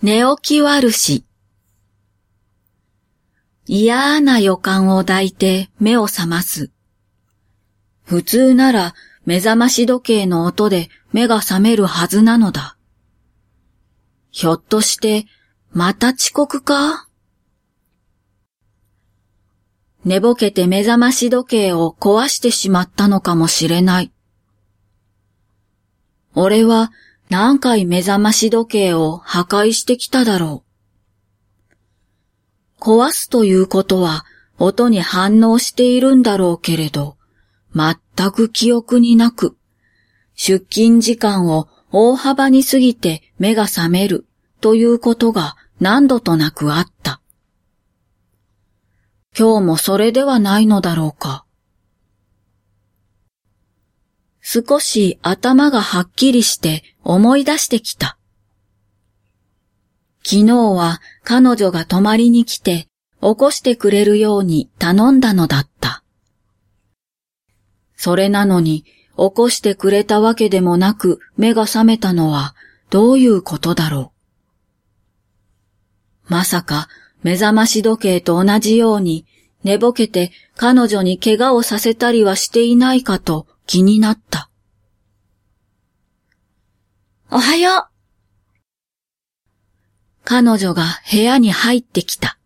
寝起き悪し。嫌な予感を抱いて目を覚ます。普通なら目覚まし時計の音で目が覚めるはずなのだ。ひょっとしてまた遅刻か？寝ぼけて目覚まし時計を壊してしまったのかもしれない。俺は何回目覚まし時計を破壊してきただろう。壊すということは音に反応しているんだろうけれど、全く記憶になく、出勤時間を大幅に過ぎて目が覚めるということが何度となくあった。今日もそれではないのだろうか。少し頭がはっきりして思い出してきた。昨日は彼女が泊まりに来て起こしてくれるように頼んだのだった。それなのに起こしてくれたわけでもなく目が覚めたのはどういうことだろう。まさか目覚まし時計と同じように寝ぼけて彼女に怪我をさせたりはしていないかと気になった。おはよう。彼女が部屋に入ってきた。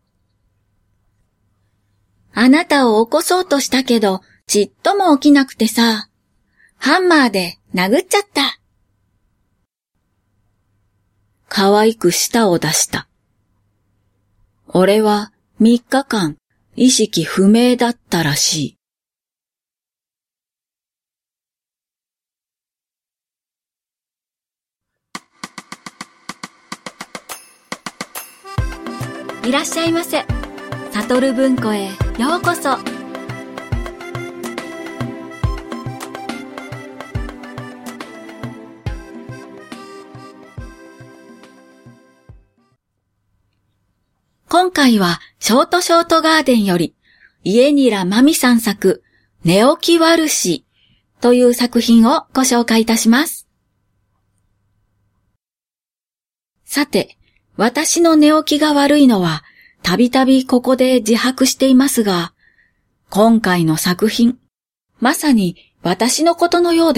あなたを起こそうとしたけど、ちっとも起きなくてさ、ハンマーで殴っちゃった。可愛く舌を出した。俺は3日間意識不明だったらしい。いらっしゃいませ。サトル文庫へようこそ。今回はショートガーデンより家平真美さん作寝起き悪しという作品をご紹介いたします。さて、私の寝起きが悪いのはたびたびここで自白していますが、今回の作品、まさに私のことのようです。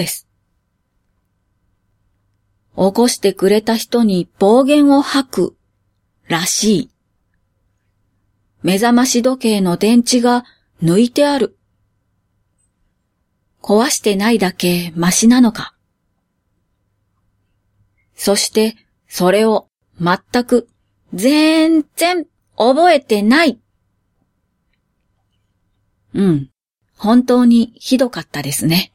起こしてくれた人に暴言を吐くらしい。目覚まし時計の電池が抜いてある。壊してないだけマシなのか。そしてそれを全く全然覚えてない。本当にひどかったですね。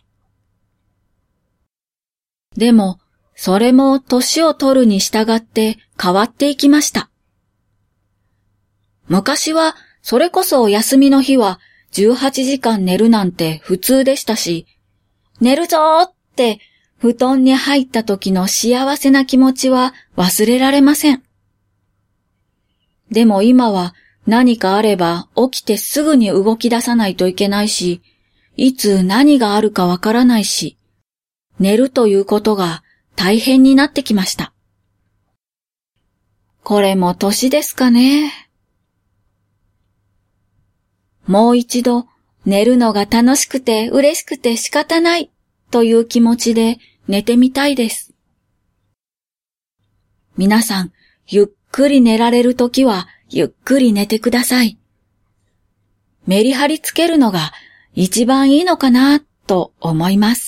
でも、それも年を取るに従って変わっていきました。昔はそれこそお休みの日は18時間寝るなんて普通でしたし、寝るぞーって布団に入った時の幸せな気持ちは忘れられません。でも今は何かあれば起きてすぐに動き出さないといけないし、いつ何があるかわからないし、寝るということが大変になってきました。これも年ですかね。もう一度寝るのが楽しくて嬉しくて仕方ないという気持ちで寝てみたいです。皆さん、ゆっくり寝られるときはゆっくり寝てください。メリハリつけるのが一番いいのかなと思います。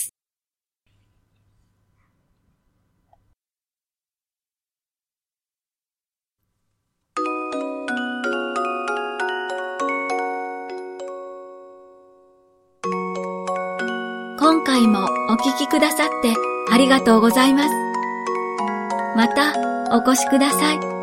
今回もお聞きくださってありがとうございます。またお越しください。